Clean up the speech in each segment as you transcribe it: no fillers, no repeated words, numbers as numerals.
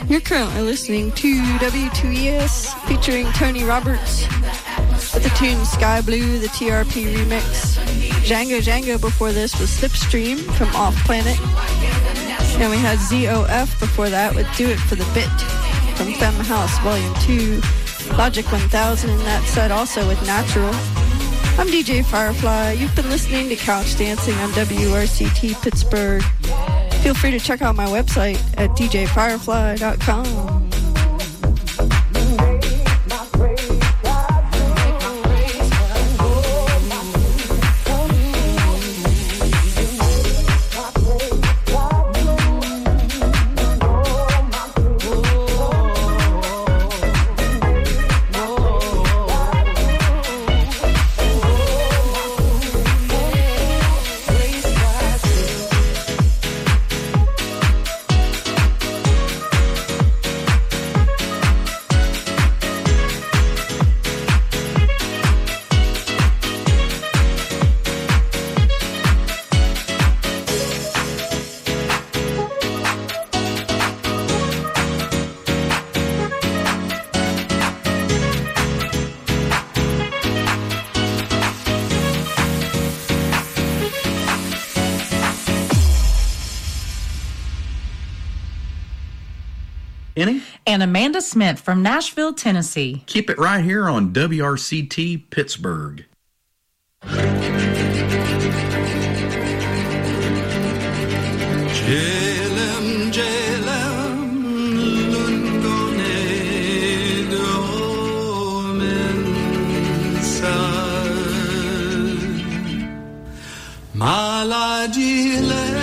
You're currently listening to W2ES featuring Tony Roberts with the tune Sky Blue, the TRP remix. Django Django before this was Slipstream from Off Planet. And we had ZOF before that with Do It for the Bit from Femme House Volume 2. Logic 1000 in that set also with Natural. I'm DJ Firefly. You've been listening to Couch Dancing on WRCT Pittsburgh. Feel free to check out my website at djfirefly.com. And Amanda Smith from Nashville, Tennessee. Keep it right here on WRCT Pittsburgh. Jalem, Jalem, Lungone, Domensa, Malajile.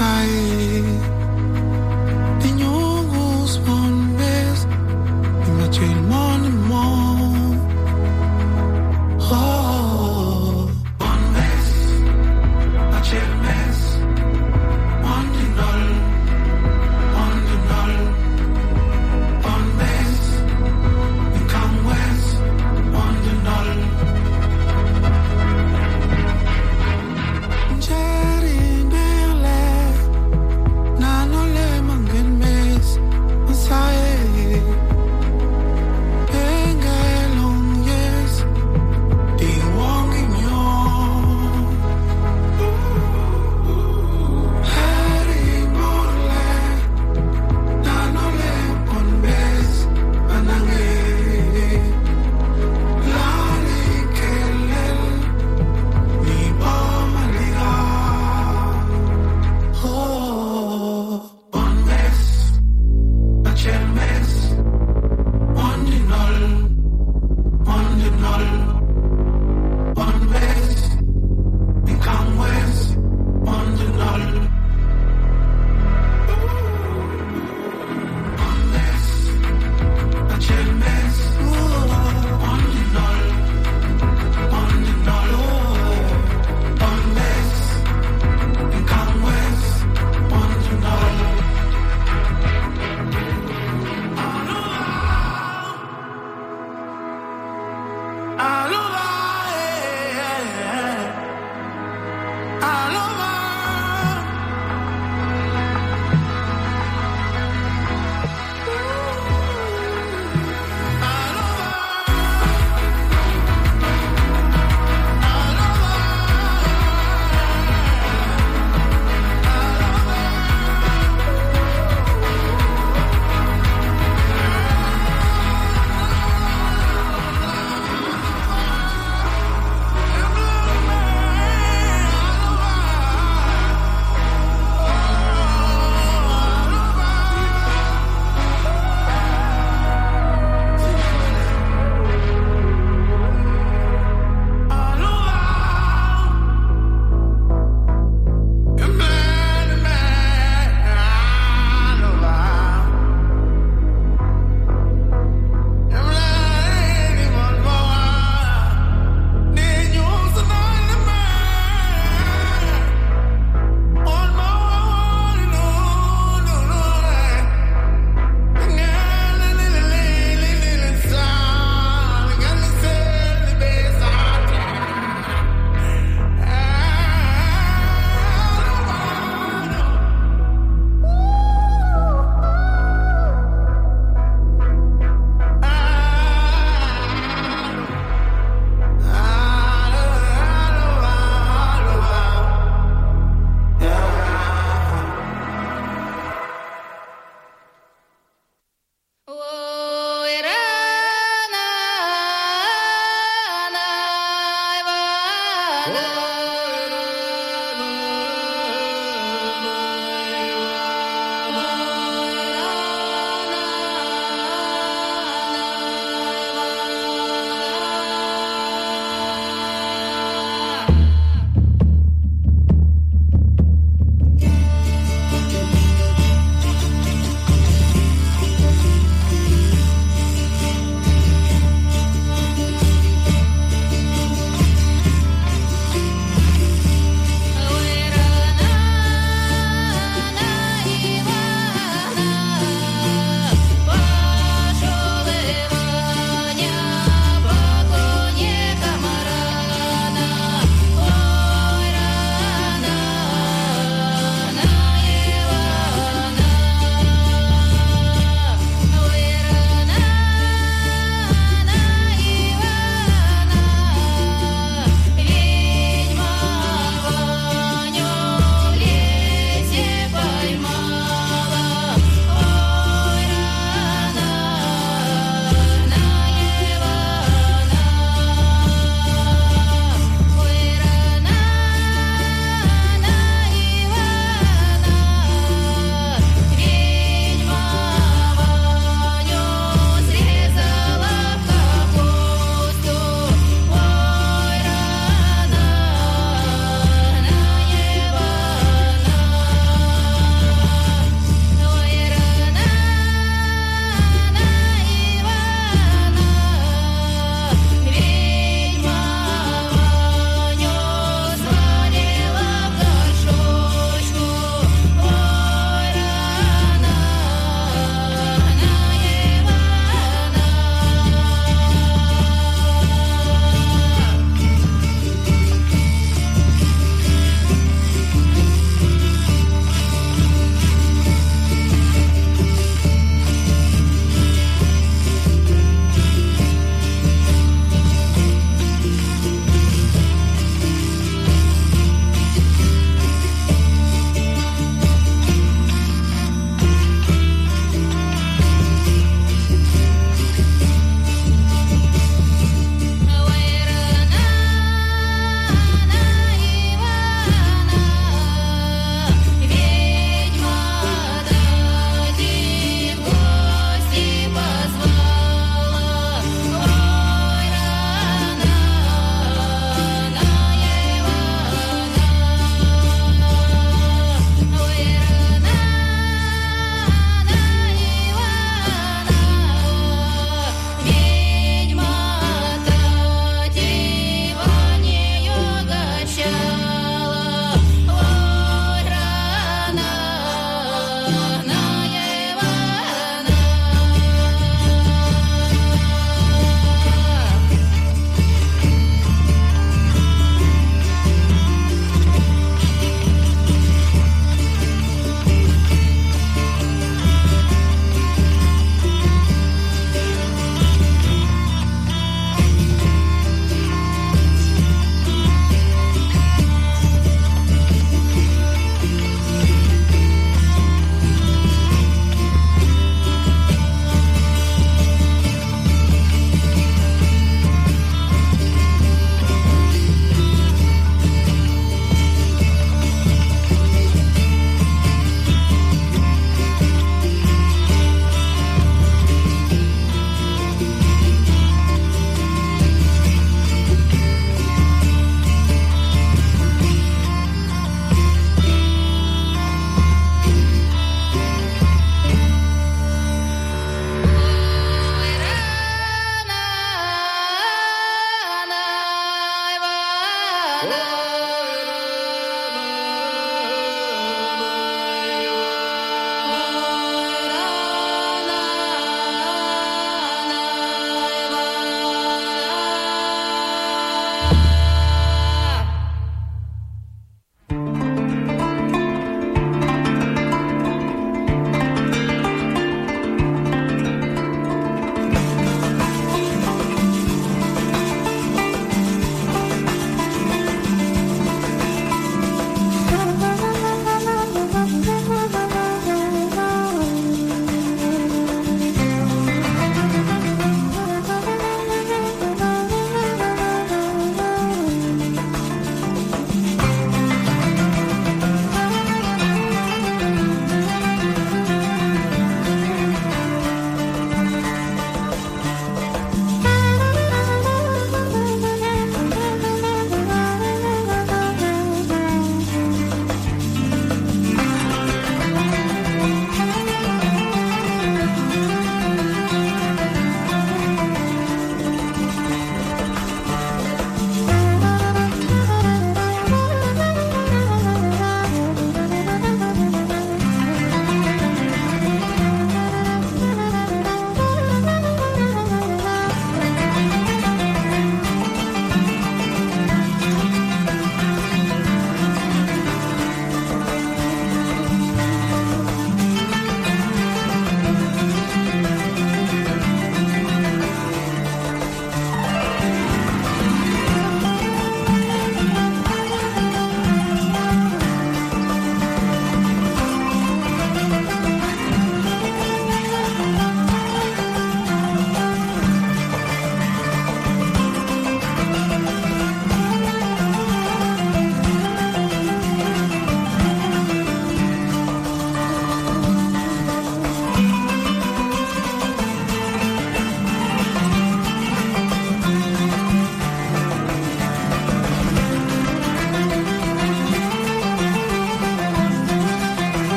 Inside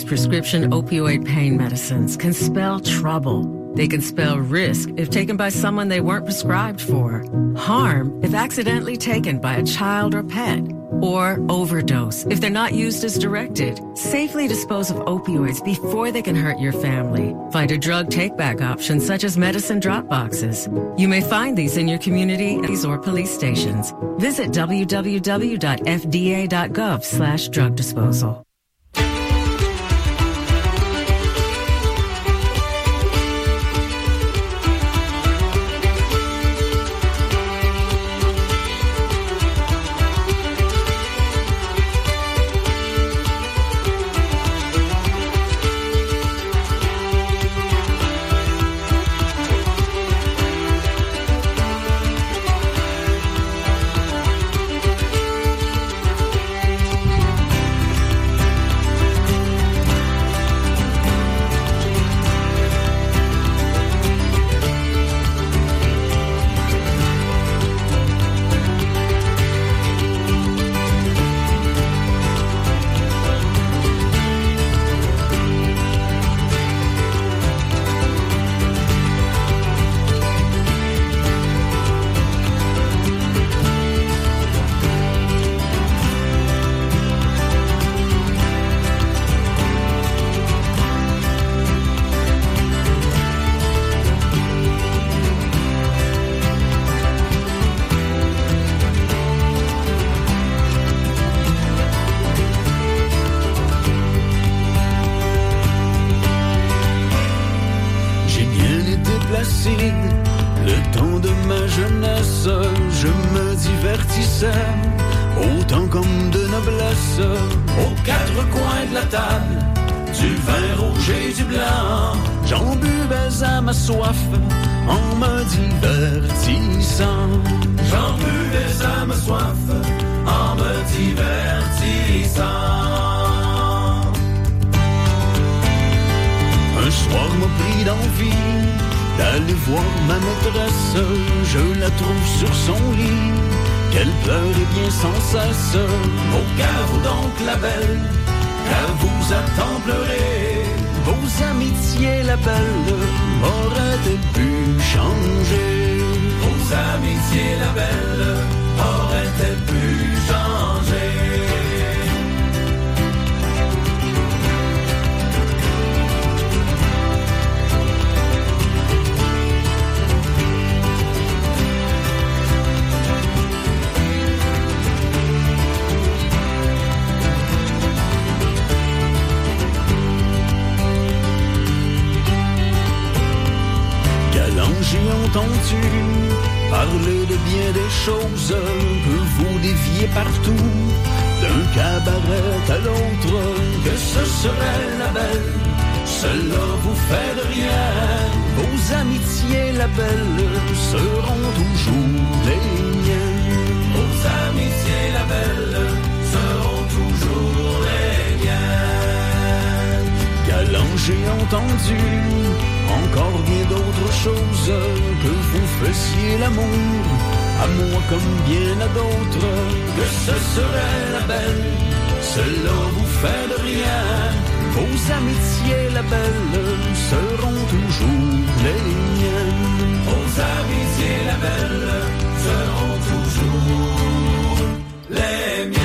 prescription opioid pain medicines can spell trouble. They can spell risk if taken by someone they weren't prescribed for, harm if accidentally taken by a child or pet, or overdose if they're not used as directed. Safely dispose of opioids before they can hurt your family. Find a drug take-back option such as medicine drop boxes. You may find these in your community or police stations. Visit www.fda.gov/drug disposal. Le temps de ma jeunesse, je me divertissais, autant comme de noblesse, aux quatre coins de la table, du vin rouge et du blanc. J'en buvais à ma soif, en me divertissant. J'en buvais à ma soif, en me divertissant. Un soir m'a pris d'envie d'aller voir ma maîtresse, je la trouve sur son lit, qu'elle pleure et bien sans cesse. Oh, car vous donc la belle, car vous a-t-on pleuré, vos amitiés la belle, auraient-elles pu changer? Vos amitiés la belle, auraient-elles pu changer? J'ai entendu parler de bien des choses que vous déviez partout, d'un cabaret à l'autre, que ce serait la belle, cela vous fait de rien. Vos amitiés, la belle, seront toujours les miennes. Vos amitiés, la belle, seront toujours les miennes. Galant, j'ai entendu encore bien d'autres choses, que vous faisiez l'amour, à moi comme bien à d'autres, que ce serait la belle, cela vous fait de rien. Vos amitiés, la belle, seront toujours les miennes. Vos amitiés, la belle, seront toujours les miennes.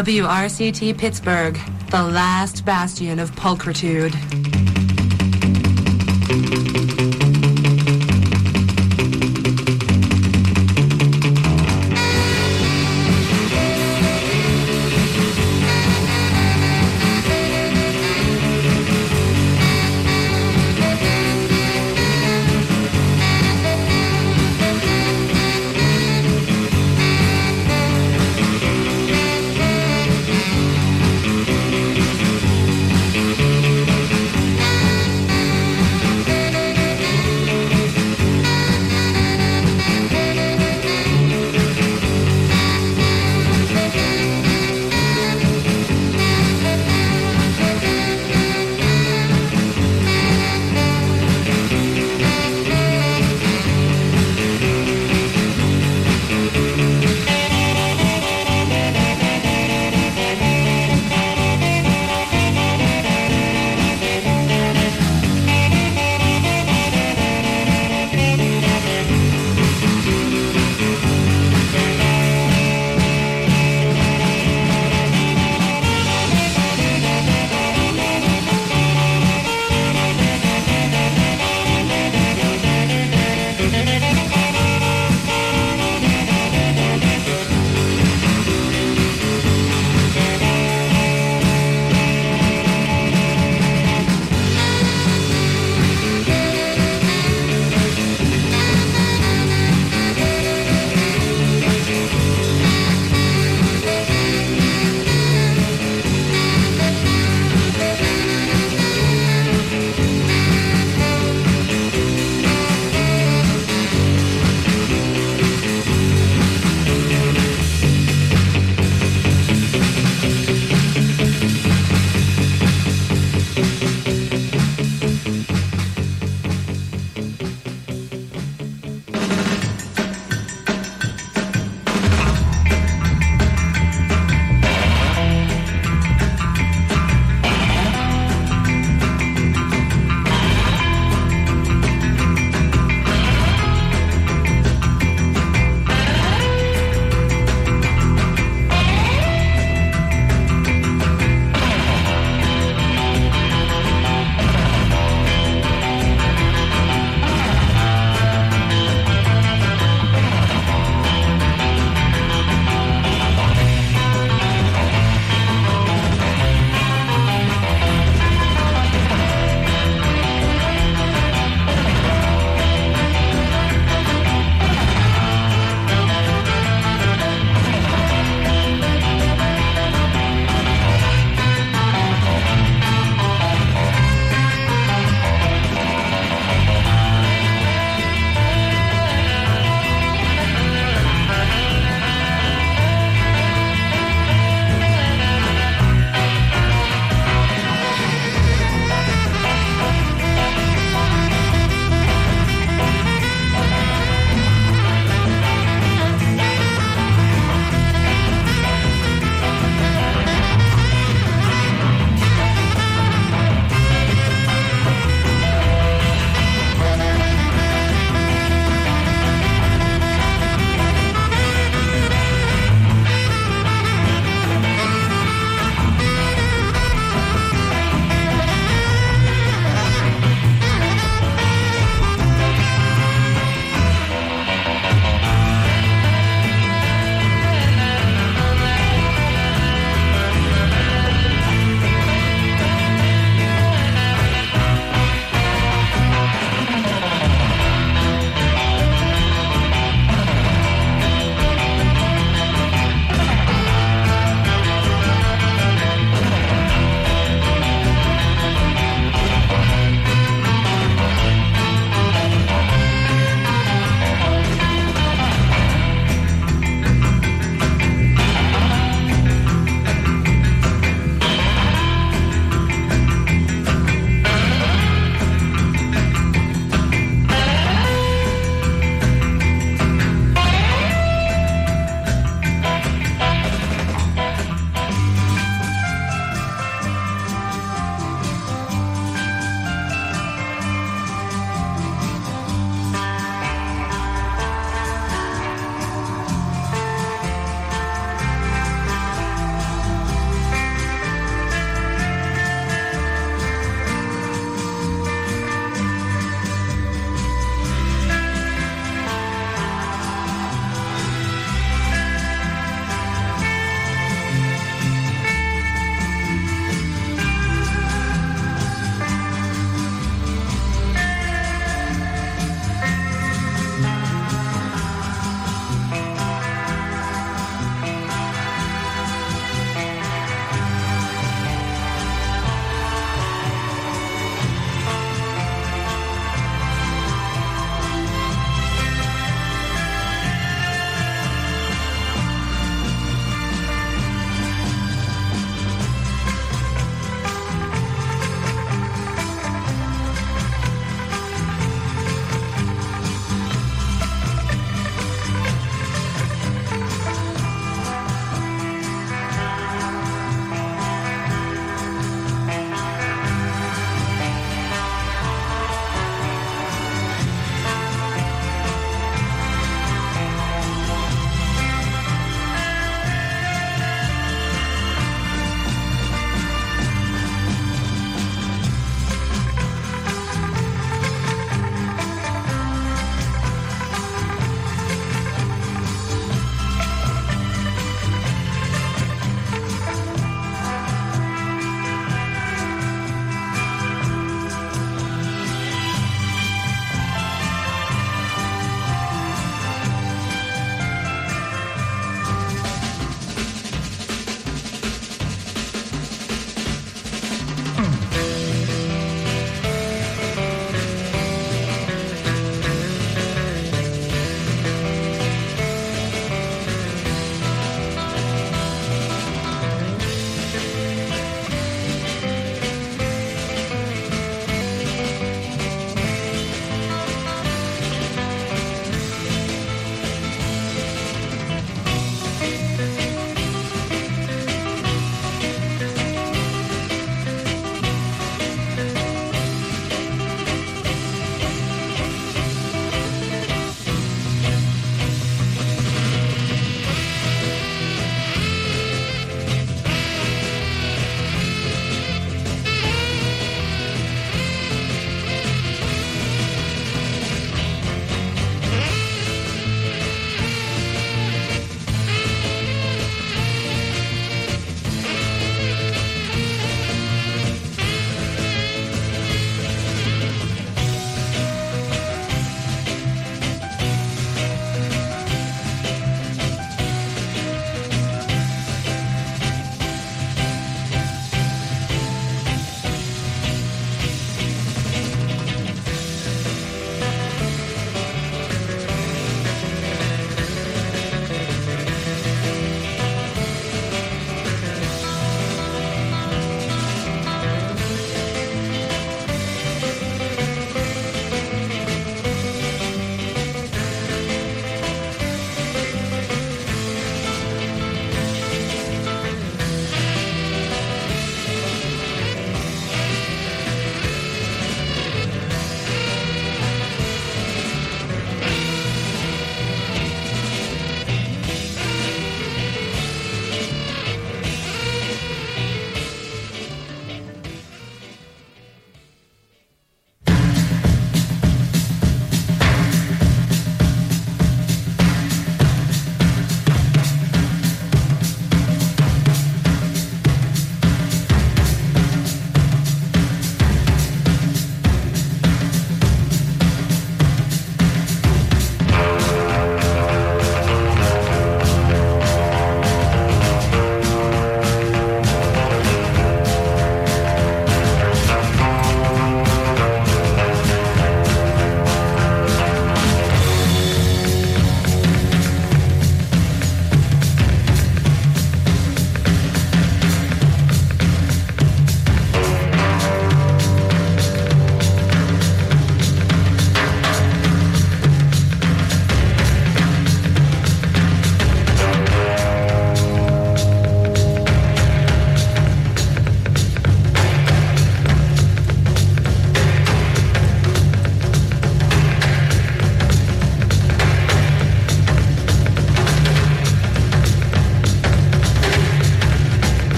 WRCT Pittsburgh, the last bastion of pulchritude.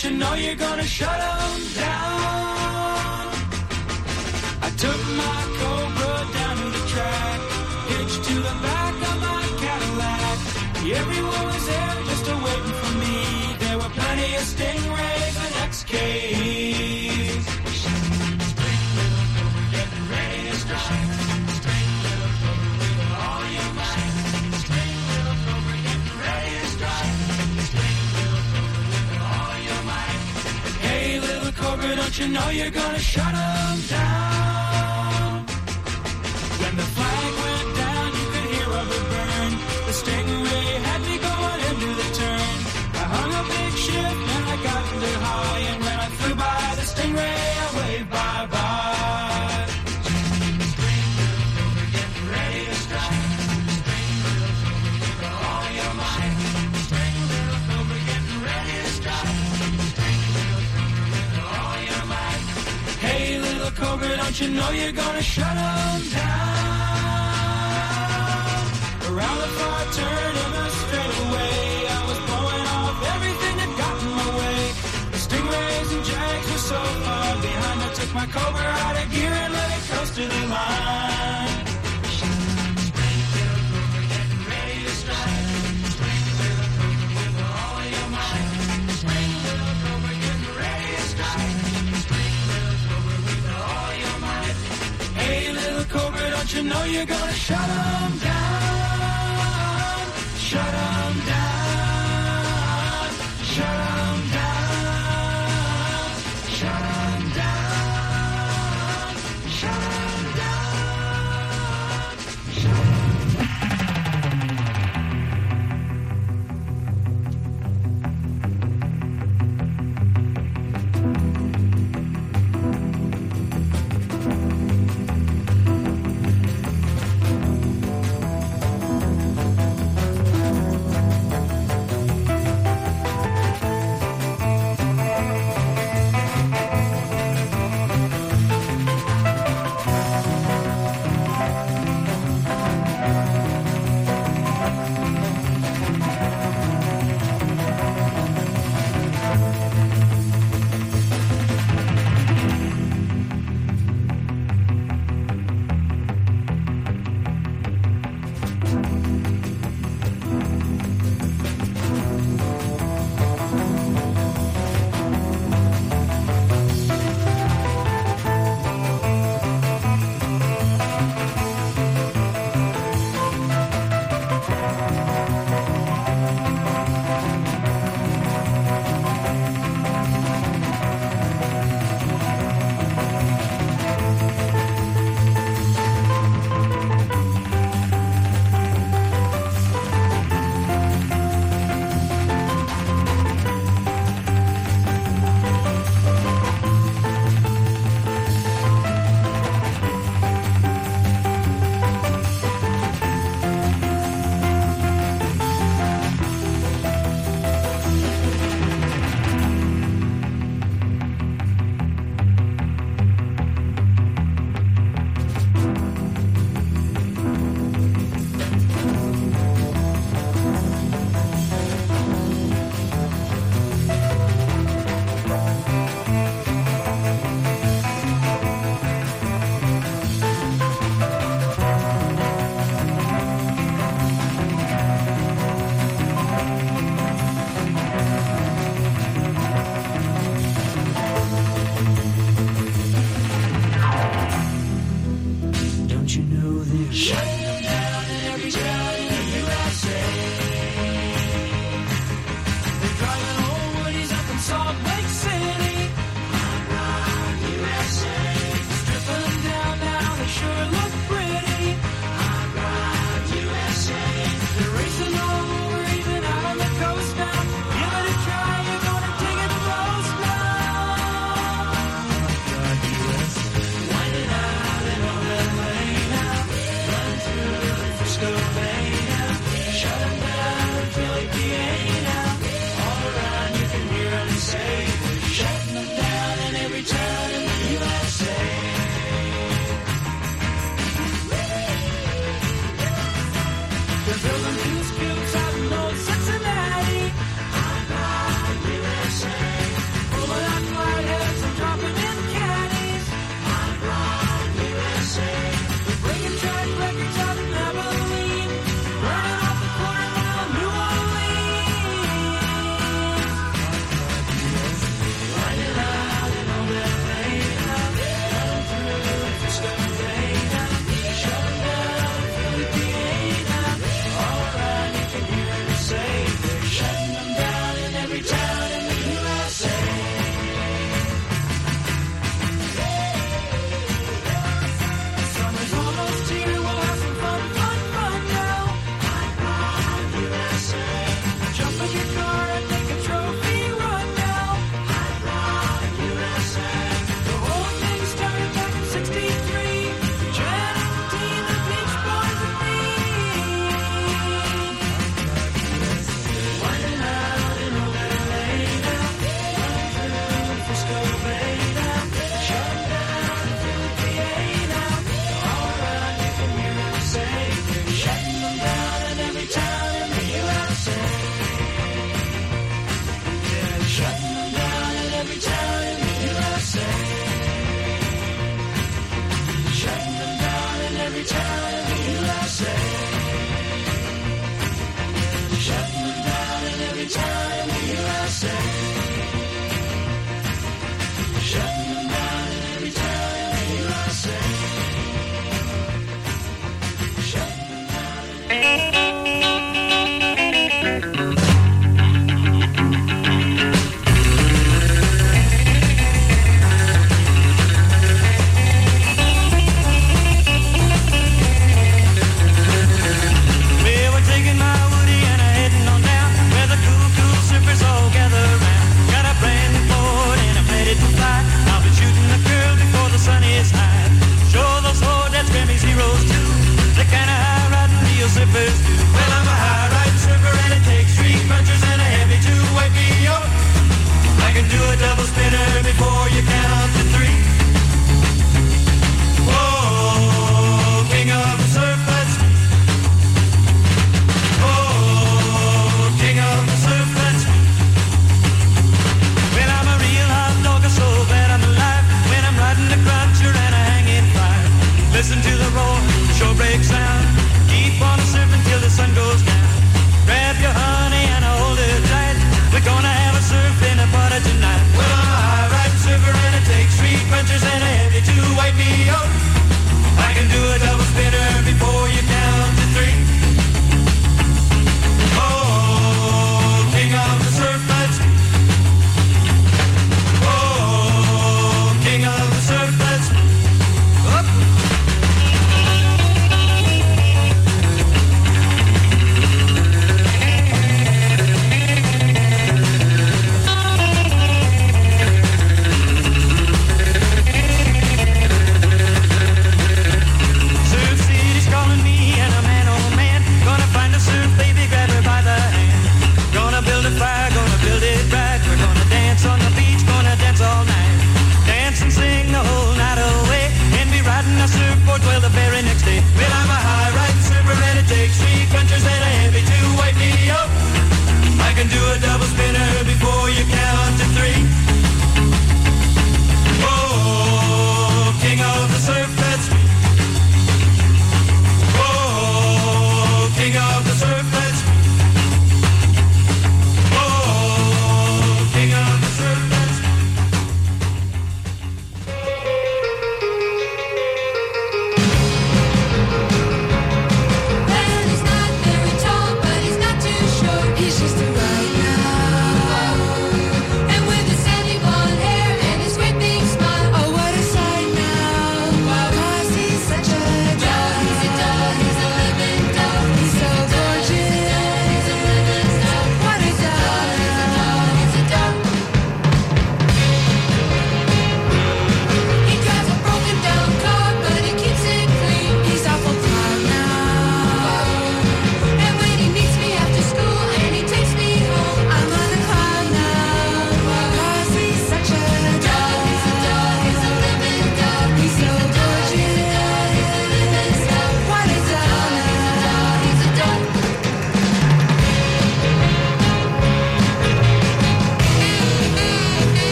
don't you know you're gonna shut them down? I took my Cobra down to the track, hitched to the back of my Cadillac. Everyone was there just waiting for me. There were plenty of Stingrays and XKs. Getting ready to strike. All your might. Getting ready to strike. All your might. Hey, little Cobra, don't you know you're gonna shut them down? When the flag went down, you could hear rubber burn. The Stingray had me going into the turn. I hung a big shift and I got into high. And when I flew by the Stingray, I waved bye-bye. Getting ready to strike. All your might. Getting ready to strike. All your might. Hey, little Cobra, don't you know you're gonna shut them down? Around the far turn in a straightaway, I was blowing off everything that got in my way. The Stingrays and Jags were so far behind, I took my Cobra out of gear and let it coast to the line. Getting ready to strike. All your might. Getting ready to strike. All your might. Hey, little Cobra, don't you know you're gonna shut them down? Shut them down. Shut them down. Shut them down. Shut them down. Shut them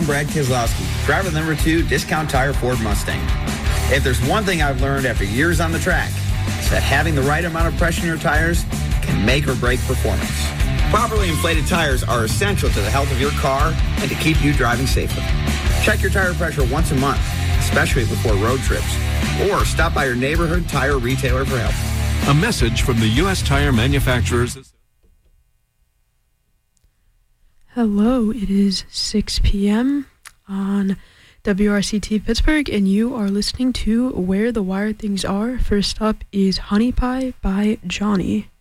Brad Keselowski, driver of the number 2 Discount Tire Ford Mustang. If there's one thing I've learned after years on the track, it's that having the right amount of pressure in your tires can make or break performance. Properly inflated tires are essential to the health of your car and to keep you driving safely. Check your tire pressure once a month, especially before road trips, or stop by your neighborhood tire retailer for help. A message from the U.S. Tire Manufacturers. Hello, it is 6 p.m. on WRCT Pittsburgh, and you are listening to Where the Wired Things Are. First up is Honey Pie by Johnny.